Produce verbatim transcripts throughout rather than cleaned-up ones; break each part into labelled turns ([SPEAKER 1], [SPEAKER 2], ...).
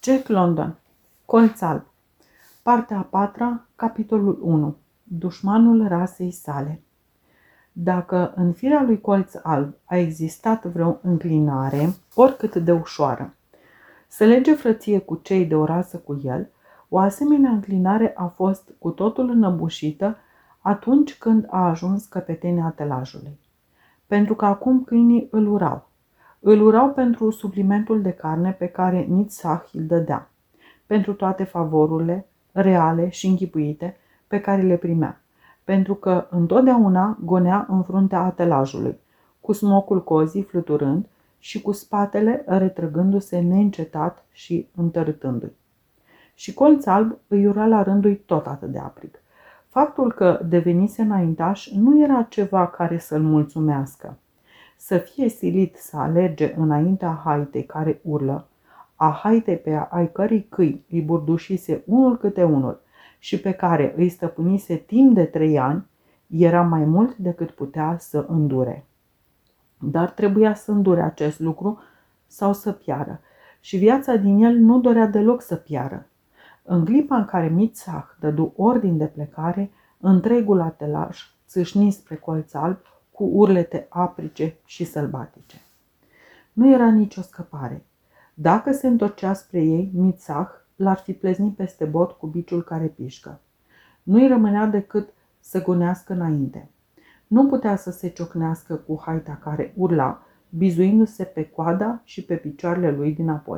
[SPEAKER 1] Jack London, Colț alb. Partea a patra, capitolul unu. Dușmanul rasei sale. Dacă în firea lui Colț alb a existat vreo înclinare, oricât de ușoară, să lege frăție cu cei de o rasă cu el, o asemenea înclinare a fost cu totul înăbușită atunci când a ajuns căpetenia telajului. Pentru că acum câinii îl urau. Îl urau pentru suplimentul de carne pe care Mitsah îl dădea, pentru toate favorurile reale și închipuite pe care le primea, pentru că întotdeauna gonea în fruntea atelajului, cu smocul cozii fluturând și cu spatele retrăgându-se neîncetat și întărâtându-i. Și Colț alb îi ura la rândul tot atât de aprig. Faptul că devenise înaintaș nu era ceva care să-l mulțumească. Să fie silit să alerge înaintea haitei care urlă, a haitei pe ai cărei câini îi burdușise unul câte unul și pe care îi stăpânise timp de trei ani, era mai mult decât putea să îndure. Dar trebuia să îndure acest lucru sau să piară, și viața din el nu dorea deloc să piară. În clipa în care Mitsah dădu ordin de plecare, întregul atelaj țâșni spre Colț alb cu urlete aprice și sălbatice. Nu era nicio scăpare. Dacă se întorcea spre ei, Mitsah l-ar fi pleznit peste bot cu biciul care pișcă. Nu-i rămânea decât să gonească înainte. Nu putea să se ciocnească cu haita care urla, bizuindu-se pe coada și pe picioarele lui dinapoi.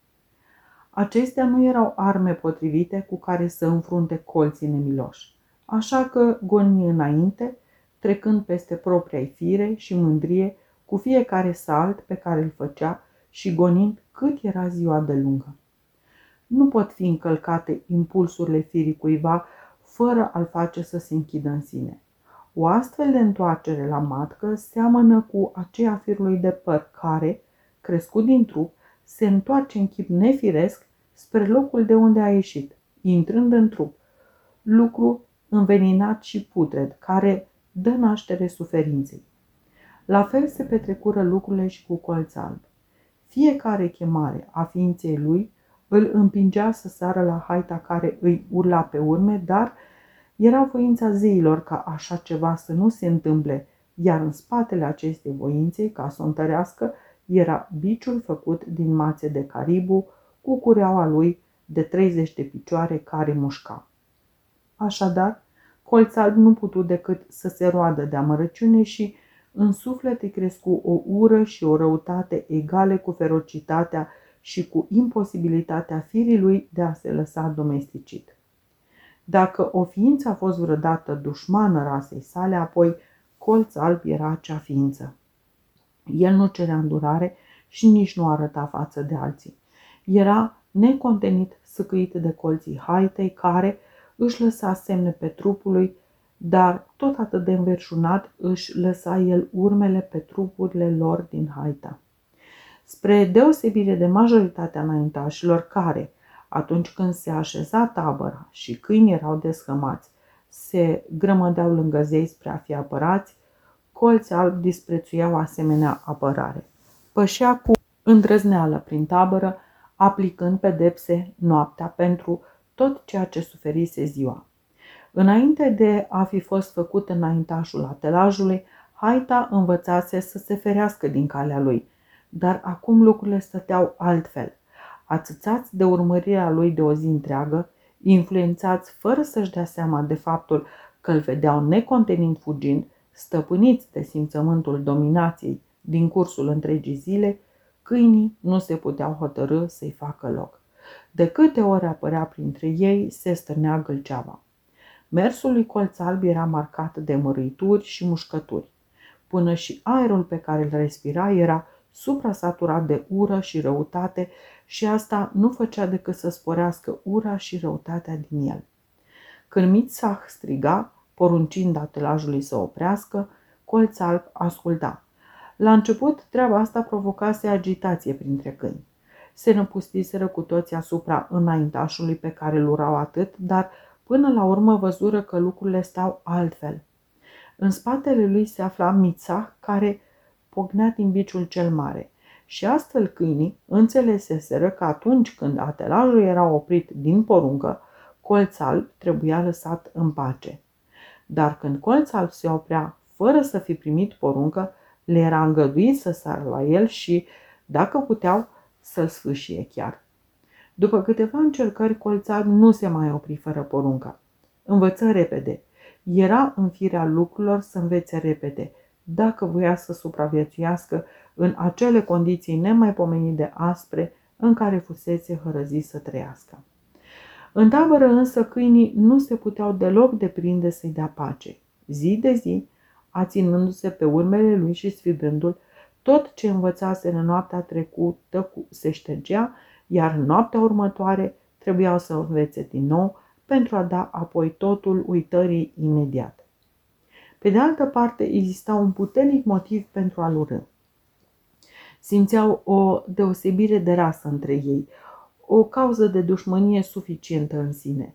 [SPEAKER 1] Acestea nu erau arme potrivite cu care să înfrunte colții nemiloși, așa că goni înainte, trecând peste propria fire și mândrie cu fiecare salt pe care îl făcea și gonind cât era ziua de lungă. Nu pot fi încălcate impulsurile firii cuiva fără a-l face să se închidă în sine. O astfel de întoarcere la matcă seamănă cu aceea firului de păr care, crescut din trup, se întoarce în chip nefiresc spre locul de unde a ieșit, intrând în trup, lucru înveninat și putred, care dă naștere suferinței. La fel se petrecură lucrurile și cu Colț alb. Fiecare chemare a ființei lui îl împingea să sară la haita care îi urla pe urme, dar era voința zeilor ca așa ceva să nu se întâmple, iar în spatele acestei voințe, ca să o întărească, era biciul făcut din mațe de caribu cu cureaua lui de treizeci de picioare care mușca. Așadar, Colț alb nu putu decât să se roadă de amărăciune și în suflet îi crescu o ură și o răutate egale cu ferocitatea și cu imposibilitatea firii lui de a se lăsa domesticit. Dacă o ființă a fost vreodată dușmană rasei sale, apoi Colț alb era acea ființă. El nu cerea îndurare și nici nu arăta față de alții. Era necontenit săcăit de colții haitei care își lăsa semne pe trupul lui, dar tot atât de înverșunat își lăsa el urmele pe trupurile lor din haita. Spre deosebire de majoritatea înaintașilor care, atunci când se așeza tabăra și câinii erau deschămați, se grămădeau lângă zei spre a fi apărați, Colț alb disprețuia o asemenea apărare. Pășea cu îndrăzneală prin tabără, aplicând pedepse noaptea pentru tot ceea ce suferise ziua. Înainte de a fi fost făcut înaintașul atelajului, haita învățase să se ferească din calea lui, dar acum lucrurile stăteau altfel. Ațățați de urmărirea lui de o zi întreagă, influențați fără să-și dea seama de faptul că îl vedeau necontenind fugind, stăpâniți de simțământul dominației din cursul întregii zile, câinii nu se puteau hotărî să-i facă loc. De câte ori apărea printre ei, se stârnea gâlceava. Mersul lui Colț alb era marcat de măruituri și mușcături. Până și aerul pe care îl respira era suprasaturat de ură și răutate și asta nu făcea decât să sporească ura și răutatea din el. Când Mitsah striga, poruncind atelajului să oprească, Colț alb asculta. La început, treaba asta provocase agitație printre câini. Se năpustiseră cu toții asupra înaintașului pe care îl urau atât, dar până la urmă văzură că lucrurile stau altfel. În spatele lui se afla Mitsah, care pognea din biciul cel mare. Și astfel câinii înțeleseseră că atunci când atelajul era oprit din poruncă, Colț Alb trebuia lăsat în pace. Dar când Colț Alb se oprea fără să fi primit poruncă, le era îngăduit să sară la el și, dacă puteau, să-l sfâșie chiar. După câteva încercări, Colț Alb nu se mai opri fără poruncă. Învăță repede. Era în firea lucrurilor să învețe repede, dacă voia să supraviețuiască în acele condiții nemaipomenit de aspre în care fusese hărăzit să trăiască. În tabără însă câinii nu se puteau deloc deprinde să-i dea pace. Zi de zi, aținându-se pe urmele lui și sfidându-l, tot ce învățase în noaptea trecută se ștergea, iar în noaptea următoare trebuiau să învețe din nou pentru a da apoi totul uitării imediat. Pe de altă parte, exista un puternic motiv pentru a-l urâ. Simțeau o deosebire de rasă între ei, o cauză de dușmănie suficientă în sine.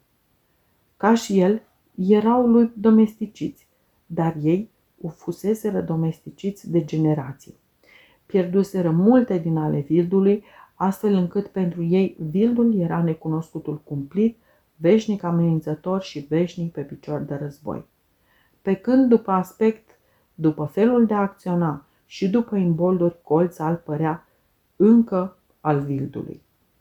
[SPEAKER 1] Ca și el, erau lui domesticiți, dar ei fuseseră domesticiți de generații. Pierduseră multe din ale vildului, astfel încât pentru ei vildul era necunoscutul cumplit, veșnic amenințător și veșnic pe picior de război. Pe când după aspect, după felul de a acționa și după imbolduri, Colț Alb părea încă al vildului.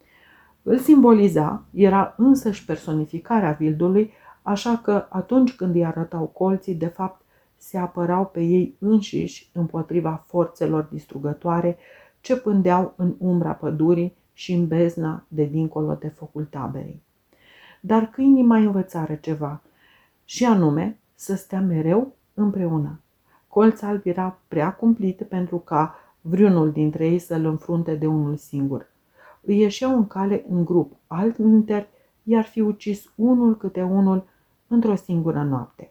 [SPEAKER 1] Îl simboliza, era însăși personificarea vildului, așa că atunci când îi arătau colții, de fapt se apărau pe ei înșiși împotriva forțelor distrugătoare ce pândeau în umbra pădurii și în bezna de dincolo de focul taberei. Dar câinii mai învățară ceva, și anume să stea mereu împreună. Colț Alb era prea cumplit pentru ca vreunul dintre ei să-l înfrunte de unul singur. Îi ieșeau în cale în grup, altminteri i-ar fi ucis unul câte unul într-o singură noapte.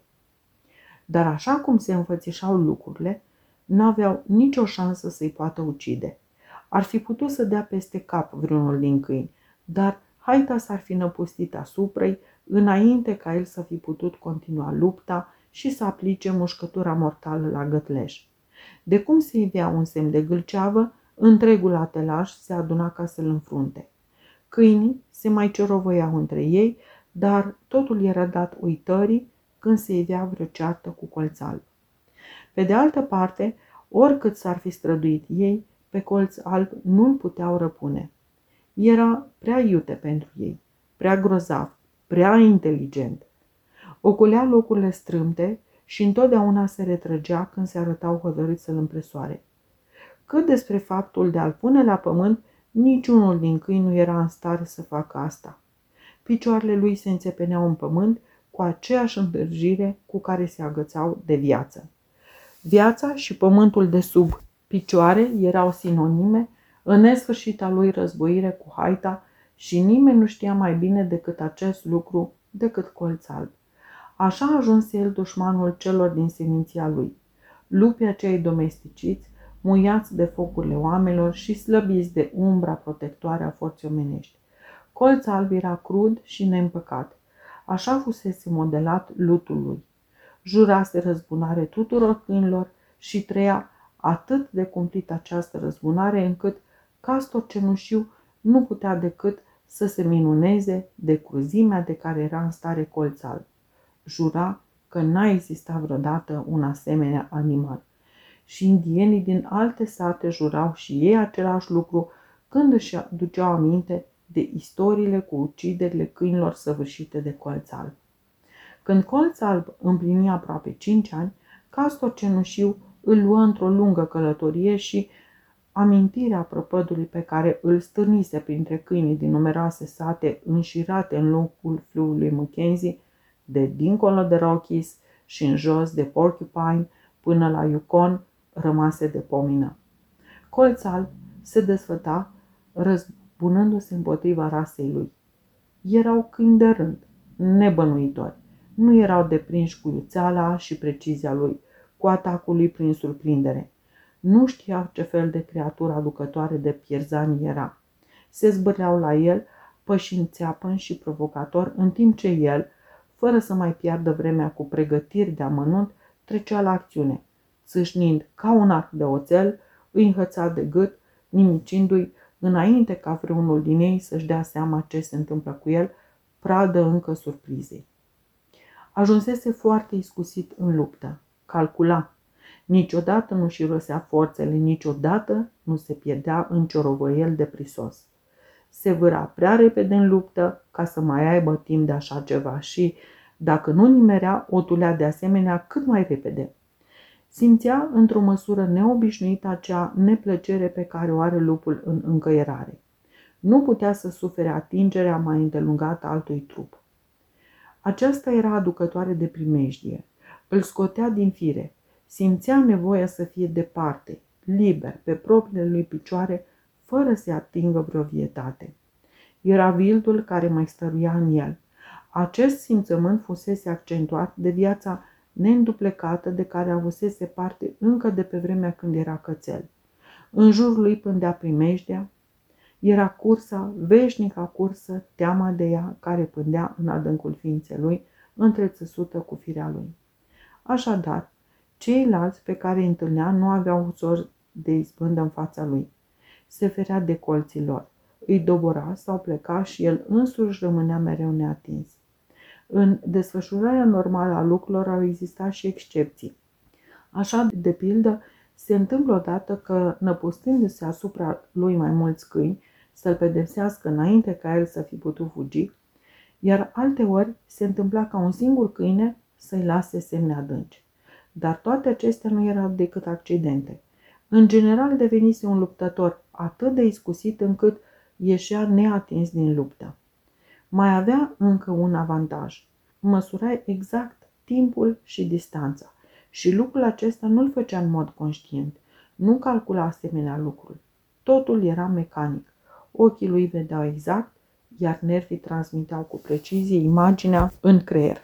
[SPEAKER 1] Dar așa cum se înfățișau lucrurile, n-aveau nicio șansă să-i poată ucide. Ar fi putut să dea peste cap vreunul din câini, dar haita s-ar fi năpustit asupra-i înainte ca el să fi putut continua lupta și să aplice mușcătura mortală la gătleș. De cum se ivea un semn de gâlceavă, întregul atelaj se aduna ca să-l înfrunte. Câinii se mai cerovoiau între ei, dar totul era dat uitării când se ivea vreo ceartă cu Colț Alb. Pe de altă parte, oricât s-ar fi străduit ei, pe Colț Alb nu-l puteau răpune. Era prea iute pentru ei, prea grozav, prea inteligent. Ocolea locurile strâmte și întotdeauna se retrăgea când se arătau hotărâți să-l împresoare. Cât despre faptul de a-l pune la pământ, niciunul din câini nu era în stare să facă asta. Picioarele lui se înțepeneau în pământ cu aceeași întârjire cu care se agățau de viață. Viața și pământul de sub picioare erau sinonime în nesfârșita lui războire cu haita și nimeni nu știa mai bine decât acest lucru decât Colț Alb. Așa a ajuns el dușmanul celor din seminția lui. Lupii acei domesticiți, muiați de focurile oamenilor și slăbiți de umbra protectoare a forței omenești. Colț Alb era crud și neîmpăcat. Așa fusese modelat lutul lui. Jurase răzbunare tuturor câinilor și trăia atât de cumplit această răzbunare încât Castor Cenușiu nu putea decât să se minuneze de cruzimea de care era în stare Colț Alb. Jura că n-a existat vreodată un asemenea animal. Și indienii din alte sate jurau și ei același lucru când își aduceau aminte de istoriile cu uciderile câinilor săvârșite de Colț Alb. Când Colț Alb împlini aproape cinci ani, Castor Cenușiu îl luă într-o lungă călătorie și amintirea prăpădului pe care îl stârnise printre câinii din numeroase sate înșirate în locul fluviului Mackenzie, de dincolo de Rockies și în jos de Porcupine până la Yukon, rămase de pomină. Colț Alb se desfăta răzbunându-se împotriva rasei lui. Erau câini de rând, nebănuitori. Nu erau deprinși cu iuțeala și precizia lui, cu atacul lui prin surprindere. Nu știau ce fel de creatură aducătoare de pierzani era. Se zbârleau la el, pășind țeapăn și provocator, în timp ce el, fără să mai piardă vremea cu pregătiri de amănunt, trecea la acțiune, țâșnind ca un arc de oțel, îi înhăța de gât nimicindu-i înainte ca vreunul din ei să-și dea seama ce se întâmplă cu el, pradă încă surprizei. Ajunsese foarte iscusit în luptă, calcula. Niciodată nu-și irosea forțele, niciodată nu se pierdea în ciorovăiel de prisos. Se vâra prea repede în luptă ca să mai aibă timp de așa ceva și, dacă nu nimerea, o tulea de asemenea cât mai repede. Simțea într-o măsură neobișnuită acea neplăcere pe care o are lupul în încăierare. Nu putea să sufere atingerea mai îndelungată a altui trup. Aceasta era aducătoare de primejdie. Îl scotea din fire. Simțea nevoia să fie departe, liber, pe propriile lui picioare, fără să atingă vreo vietate. Era vildul care mai stăruia în el. Acest simțământ fusese accentuat de viața neînduplecată de care avusese parte încă de pe vremea când era cățel. În jurul lui pândea primejdea, era cursa, veșnica cursă, teama de ea care pândea în adâncul ființei lui, întrețăsută cu firea lui. Așadar, ceilalți pe care îi întâlnea nu aveau ușor de izbândă în fața lui. Se ferea de colții lor, îi dobora sau pleca și el însuși rămânea mereu neatins. În desfășurarea normală a lucrurilor au existat și excepții. Așa, de pildă, se întâmplă odată că, năpustându-se asupra lui mai mulți câini, să-l pedepsească înainte ca el să fi putut fugi, iar alteori se întâmpla ca un singur câine să-i lase semne adânci. Dar toate acestea nu erau decât accidente. În general devenise un luptător atât de iscusit încât ieșea neatins din luptă. Mai avea încă un avantaj. Măsura exact timpul și distanța. Și lucrul acesta nu-l făcea în mod conștient. Nu calcula asemenea lucruri. Totul era mecanic. Ochii lui vedeau exact, iar nervii transmiteau cu precizie imaginea în creier.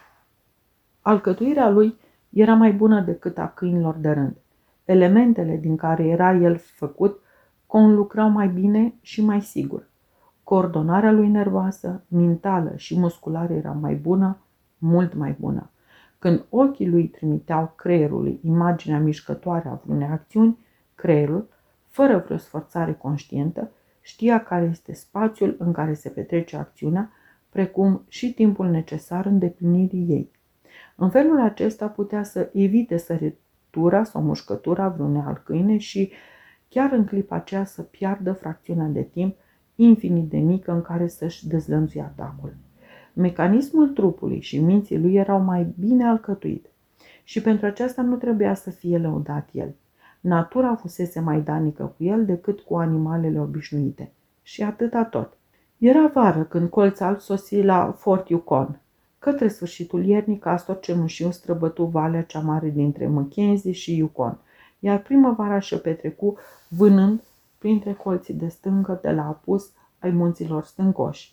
[SPEAKER 1] Alcătuirea lui era mai bună decât a câinilor de rând. Elementele din care era el făcut conlucrau mai bine și mai sigur. Coordonarea lui nervoasă, mentală și musculară era mai bună, mult mai bună. Când ochii lui trimiteau creierului imaginea mișcătoare a vreunei acțiuni, creierul, fără vreo sforțare conștientă, știa care este spațiul în care se petrece acțiunea, precum și timpul necesar îndeplinirii ei. În felul acesta putea să evite săritura sau mușcătura vreunei alt câine și chiar în clipa aceea să piardă fracțiunea de timp infinit de mică în care să-și dezlănțuie atacul. Mecanismul trupului și minții lui erau mai bine alcătuit și pentru aceasta nu trebuia să fie lăudat el. Natura fusese mai danică cu el decât cu animalele obișnuite. Și atâta tot. Era vară când colț alb sosi la Fort Yukon. Către sfârșitul iernii, castor cenușiu străbătu valea cea mare dintre Mackenzie și Yukon, iar primăvara și-o petrecu vânând printre colții de stâncă de la apus ai munților stâncoși.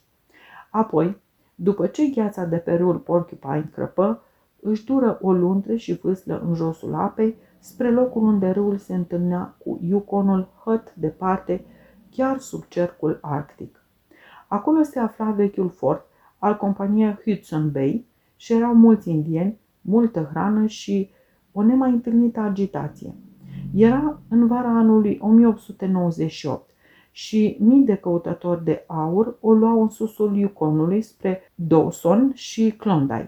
[SPEAKER 1] Apoi, după ce gheața de pe râul Porcupine crăpă, își dură o luntre și vâslă în josul apei, spre locul unde râul se întâlnea cu Yukonul hăt departe, chiar sub cercul arctic. Acolo se afla vechiul fort al companiei Hudson Bay și erau mulți indieni, multă hrană și o nemai întâlnită agitație. Era în vara anului o mie opt sute nouăzeci și opt și mii de căutători de aur o luau în susul Yukonului spre Dawson și Klondike.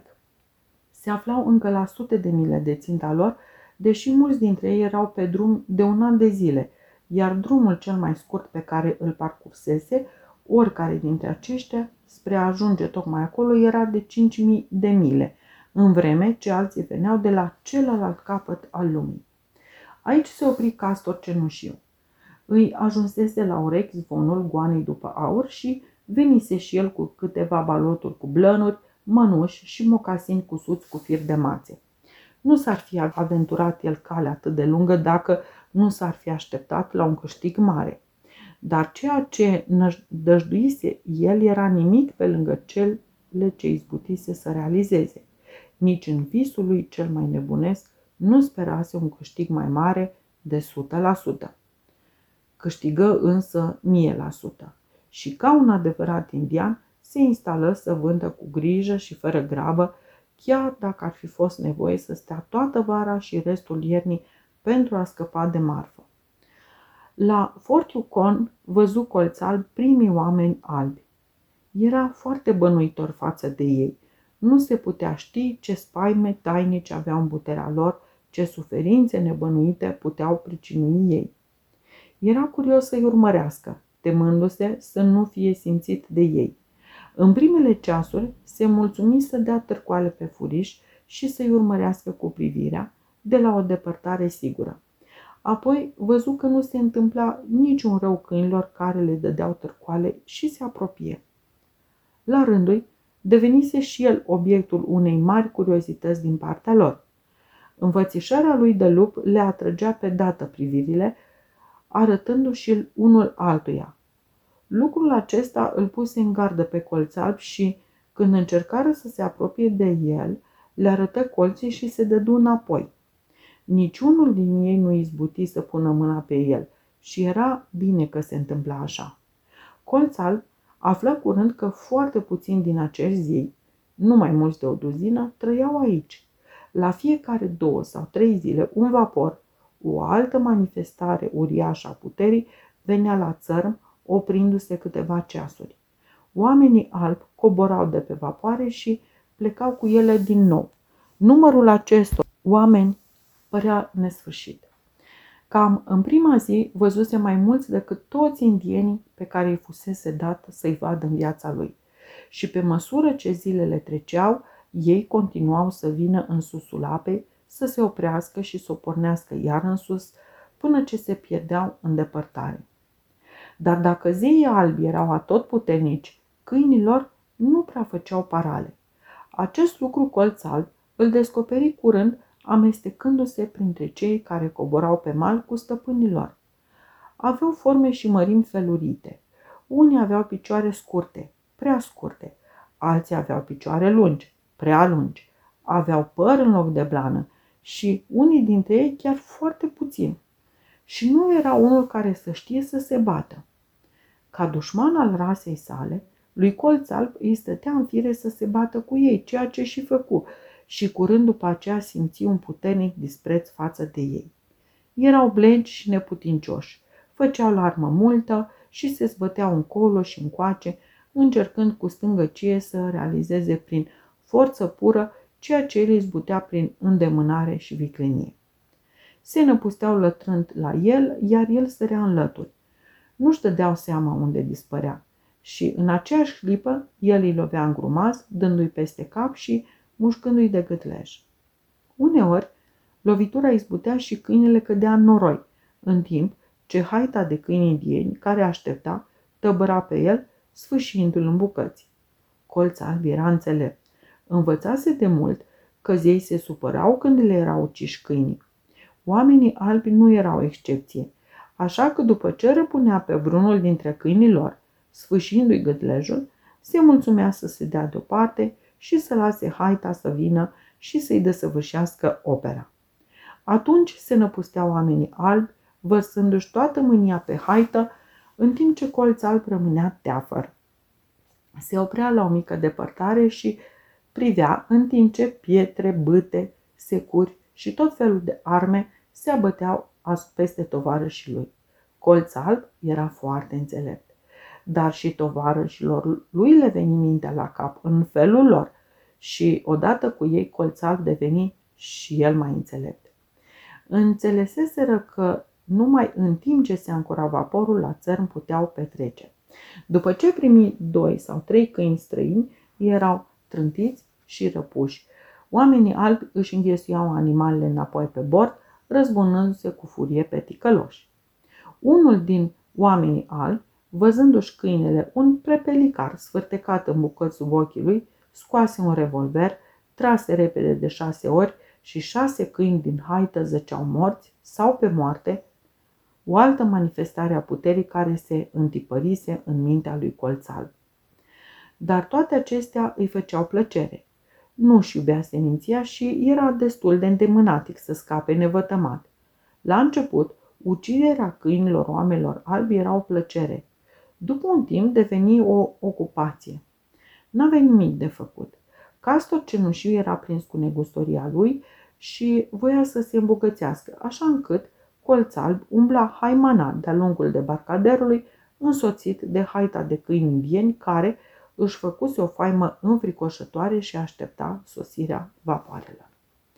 [SPEAKER 1] Se aflau încă la sute de mile de ținta lor, deși mulți dintre ei erau pe drum de un an de zile, iar drumul cel mai scurt pe care îl parcursese, oricare dintre aceștia, spre a ajunge tocmai acolo, era de cinci mii de mile, în vreme ce alții veneau de la celălalt capăt al lumii. Aici se opri castor cenușiu. Îi ajunsese la urechi zvonul goanei după aur și venise și el cu câteva baloturi cu blănuri, mănuși și mocasini cusuți cu fir de mațe. Nu s-ar fi aventurat el calea atât de lungă dacă nu s-ar fi așteptat la un câștig mare. Dar ceea ce nădăjduise el era nimic pe lângă cele ce izbutise să realizeze. Nici în visul lui cel mai nebunesc nu sperase un câștig mai mare de o sută la sută. Câștigă însă o mie la sută și ca un adevărat indian se instală să vândă cu grijă și fără grabă, chiar dacă ar fi fost nevoie să stea toată vara și restul iernii pentru a scăpa de marfă. La Fort Yukon văzu Colț Alb primii oameni albi. Era foarte bănuitor față de ei. Nu se putea ști ce spaime tainice aveau în puterea lor, ce suferințe nebănuite puteau pricinui ei. Era curios să-i urmărească, temându-se să nu fie simțit de ei. În primele ceasuri se mulțumi să dea târcoale pe furiș și să-i urmărească cu privirea, de la o depărtare sigură. Apoi văzu că nu se întâmpla niciun rău câinilor care le dădeau târcoale și se apropie. La rândul devenise și el obiectul unei mari curiozități din partea lor. Învățișarea lui de lup le atrăgea pe dată privirile, arătându-și unul altuia. Lucrul acesta îl puse în gardă pe Colț Alb și, când încercară să se apropie de el, le arătă colții și se dădu înapoi. Niciunul din ei nu izbuti să pună mâna pe el și era bine că se întâmpla așa. Colț Alb află curând că foarte puțini din acești zei, nu mai mulți de o duzină, trăiau aici. La fiecare două sau trei zile, un vapor, o altă manifestare uriașă a puterii, venea la țărm, oprindu-se câteva ceasuri. Oamenii albi coborau de pe vapoare și plecau cu ele din nou. Numărul acestor oameni părea nesfârșit. Cam în prima zi văzuse mai mulți decât toți indienii pe care îi fusese dat să-i vadă în viața lui. Și pe măsură ce zilele treceau, ei continuau să vină în susul apei, să se oprească și să o pornească iar în sus, până ce se pierdeau în depărtare. Dar dacă zeii albi erau atotputernici, câinilor nu prea făceau parale. Acest lucru Colț Alb îl descoperi curând, amestecându-se printre cei care coborau pe mal cu stăpânii lor. Aveau forme și mărimi felurite. Unii aveau picioare scurte, prea scurte, alții aveau picioare lungi, prea lungi, aveau păr în loc de blană și unii dintre ei chiar foarte puțin. Și nu era unul care să știe să se bată. Ca dușman al rasei sale, lui Colț Alb îi stătea în fire să se bată cu ei, ceea ce și făcu, și curând după aceea simți un puternic dispreț față de ei. Erau blengi și neputincioși, făceau la armă multă și se zbăteau încolo și încoace, încercând cu stângăcie să realizeze prin forță pură ceea ce îi zbutea prin îndemânare și viclenie. Se năpusteau lătrând la el, iar el sărea în lături. Nu-și dădeau seama unde dispărea și în aceeași clipă el îi lovea în grumaz, dându-i peste cap și mușcându-i de gâtlej. Uneori, lovitura izbutea și câinele cădea în noroi, în timp ce haita de câini indieni, care aștepta, tăbăra pe el, sfâșiindu-l în bucăți. Colț Alb era înțelept. Învățase de mult că zeii se supărau când le erau uciși câinii. Oamenii albi nu erau excepție, așa că după ce răpunea pe vreunul dintre câinii lor, sfâșindu-i gâtlejul, se mulțumea să se dea deoparte și să lase haita să vină și să-i desăvârșească opera. Atunci se năpusteau oamenii albi, vărsându-și toată mânia pe haită, în timp ce Colț Alb rămânea teafăr. Se oprea la o mică depărtare și privea în timp ce pietre, bâte, securi și tot felul de arme se abăteau peste tovarășii lui. Colț Alb era foarte înțelept, dar și tovarășilor lui le veni mintea la cap în felul lor și odată cu ei Colț Alb deveni și el mai înțelept. Înțeleseseră că numai în timp ce se ancora vaporul la țărm puteau petrece. După ce primi doi sau trei câini străini, erau trântiți și răpuși. Oamenii albi își înghesuiau animalele înapoi pe bord, răzbunându-se cu furie pe ticăloși. Unul din oamenii albi, văzându-și câinele un prepelicar sfârtecat în bucăți sub ochii lui, scoase un revolver, trase repede de șase ori și șase câini din haită zăceau morți sau pe moarte, o altă manifestare a puterii care se întipărise în mintea lui Colț Alb. Dar toate acestea îi făceau plăcere. Nu-și iubea seminția și era destul de îndemânatic să scape nevătămat. La început, uciderea câinilor oamenilor albi era o plăcere. După un timp deveni o ocupație. N-avea nimic de făcut. Castor cenușiu era prins cu negustoria lui și voia să se îmbogățească, așa încât Colț Alb umbla haimanat de-a lungul debarcaderului, însoțit de haita de câini indieni care își făcuse o faimă înfricoșătoare și aștepta sosirea vapoarelor.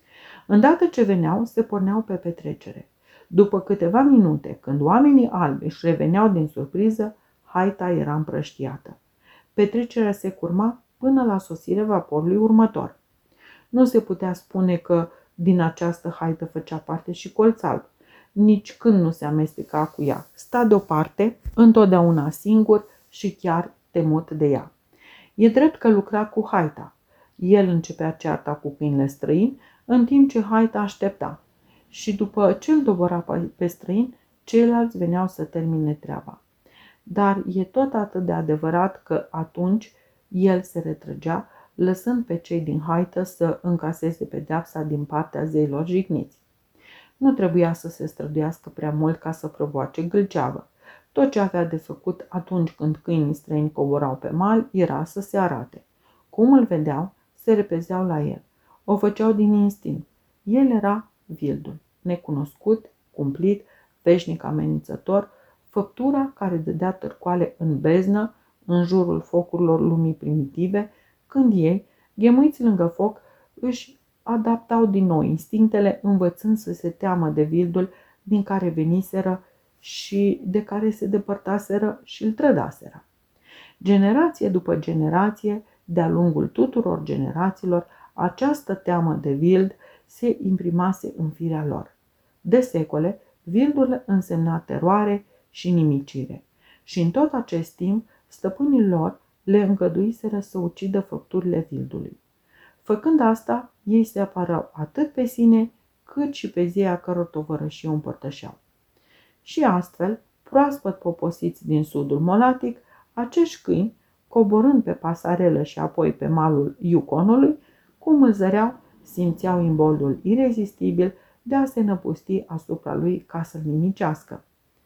[SPEAKER 1] Îndată ce veneau, se porneau pe petrecere. După câteva minute, când oamenii albi își reveneau din surpriză, haita era împrăștiată. Petrecerea se curma până la sosirea vaporului următor. Nu se putea spune că din această haită făcea parte și Colț Alb, nici când nu se amesteca cu ea. Sta deoparte, întotdeauna singur și chiar temut de ea. E drept că lucra cu haita. El începea cearta cu câinile străini, în timp ce haita aștepta. Și după ce îl dobora pe străin, ceilalți veneau să termine treaba. Dar e tot atât de adevărat că atunci el se retrăgea, lăsând pe cei din haită să încaseze pedeapsa din partea zeilor jigniți. Nu trebuia să se străduiască prea mult ca să provoace gâlceavă. Tot ce avea de făcut atunci când câinii străini coborau pe mal era să se arate. Cum îl vedeau, se repezeau la el. O făceau din instinct. El era Vildul, necunoscut, cumplit, veșnic amenințător, făptura care dădea târcoale în beznă, în jurul focurilor lumii primitive, când ei, ghemuiți lângă foc, își adaptau din nou instinctele, învățând să se teamă de Vildul din care veniseră și de care se depărtaseră și îl trădaseră. Generație după generație, de-a lungul tuturor generațiilor, această teamă de Vild se imprimase în firea lor. De secole, Vildul însemna teroare și nimicire. Și în tot acest timp, stăpânii lor le îngăduiseră să ucidă făpturile Vildului. Făcând asta, ei se apărau atât pe sine, cât și pe zeia căror tovărășie o împărtășeau. Și astfel, proaspăt poposiți din sudul molatic, acești câini, coborând pe pasarelă și apoi pe malul Yukonului, cum îl zăreau, simțeau imboldul irezistibil de a se năpusti asupra lui ca să-l nimicească.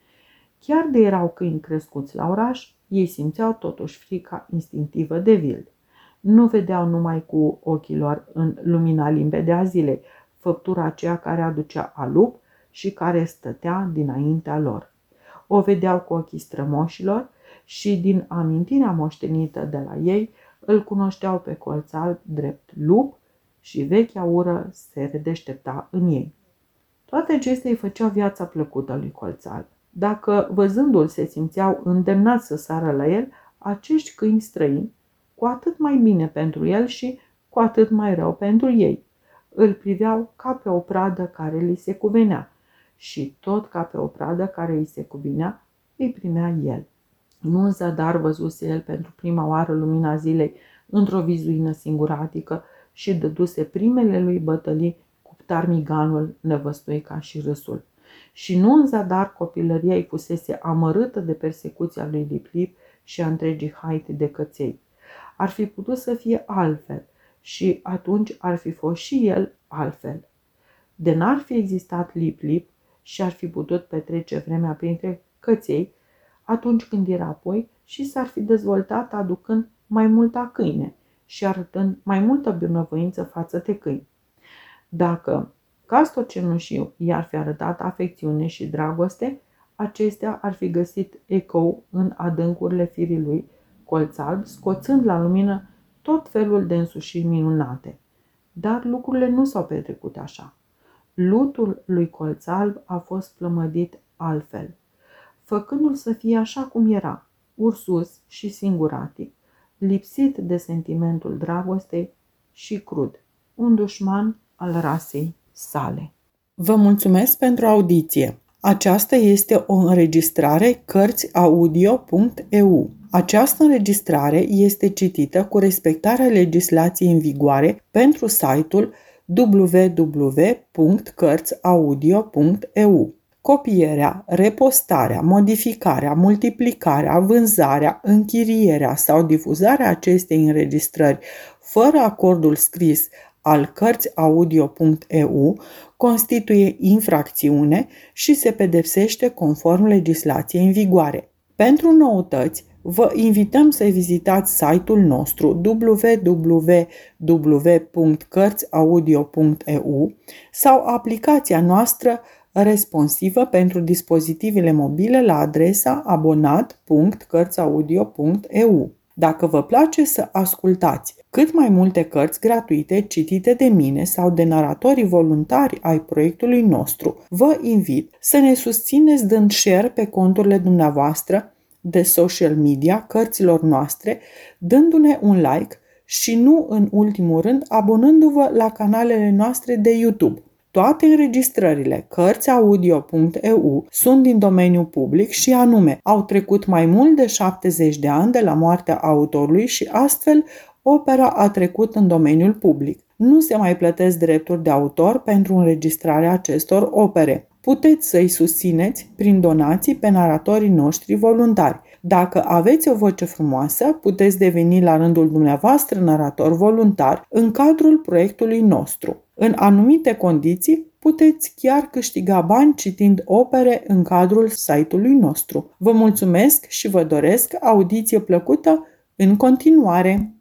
[SPEAKER 1] Chiar de erau câini crescuți la oraș, ei simțeau totuși frica instinctivă de Vild. Nu vedeau numai cu ochii lor în lumina limpede a zilei, făptura aceea care aducea alup și care stătea dinaintea lor. O vedeau cu ochii strămoșilor și din amintirea moștenită de la ei îl cunoșteau pe Colț Alb drept lup și vechea ură se redeștepta în ei. Toate acestea îi făceau viața plăcută lui Colț Alb. Dacă văzându-l se simțeau îndemnați să sară la el, acești câini străini, cu atât mai bine pentru el și cu atât mai rău pentru ei, îl priveau ca pe o pradă care li se cuvenea și tot ca pe o pradă care îi se cuvinea, îi primea el. Nu în zadar văzuse el pentru prima oară lumina zilei într-o vizuină singuratică și dăduse primele lui bătălii cu ptarmiganul, năvăstuica și râsul. Și nu în zadar copilăria îi fusese amărâtă de persecuția lui Lip-Lip și a întregii haite de căței. Ar fi putut să fie altfel și atunci ar fi fost și el altfel. De n-ar fi existat Lip-Lip și ar fi putut petrece vremea printre căței, atunci când era apoi și s-ar fi dezvoltat aducând mai multă câine și arătând mai multă bunăvoință față de câini. Dacă Castor Cenușiu i-ar fi arătat afecțiune și dragoste, acestea ar fi găsit ecou în adâncurile firii lui Colț Alb, scoțând la lumină tot felul de însușiri minunate. Dar lucrurile nu s-au petrecut așa. Lutul lui Colț Alb a fost plămădit altfel, făcându-l să fie așa cum era, ursus și singuratic, lipsit de sentimentul dragostei și crud, un dușman al rasei sale. Vă mulțumesc pentru audiție. Aceasta este o înregistrare cărți audio punct e u. Această înregistrare este citită cu respectarea legislației în vigoare pentru site-ul w w w punct cărți audio punct e u. Copierea, repostarea, modificarea, multiplicarea, vânzarea, închirierea sau difuzarea acestei înregistrări fără acordul scris al cărți audio punct e u constituie infracțiune și se pedepsește conform legislației în vigoare. Pentru noutăți, vă invităm să vizitați site-ul nostru w w w punct cărți audio punct e u sau aplicația noastră responsivă pentru dispozitivele mobile la adresa abonat punct cărți audio punct e u. Dacă vă place să ascultați cât mai multe cărți gratuite citite de mine sau de naratorii voluntari ai proiectului nostru, vă invit să ne susțineți dând share pe conturile dumneavoastră de social media cărților noastre, dându-ne un like și nu în ultimul rând abonându-vă la canalele noastre de YouTube. Toate înregistrările cărți audio punct e u sunt din domeniu public și anume au trecut mai mult de șaptezeci de ani de la moartea autorului și astfel opera a trecut în domeniul public. Nu se mai plătesc drepturi de autor pentru înregistrarea acestor opere. Puteți să-i susțineți prin donații pe naratorii noștri voluntari. Dacă aveți o voce frumoasă, puteți deveni la rândul dumneavoastră narator voluntar în cadrul proiectului nostru. În anumite condiții, puteți chiar câștiga bani citind opere în cadrul site-ului nostru. Vă mulțumesc și vă doresc audiție plăcută în continuare!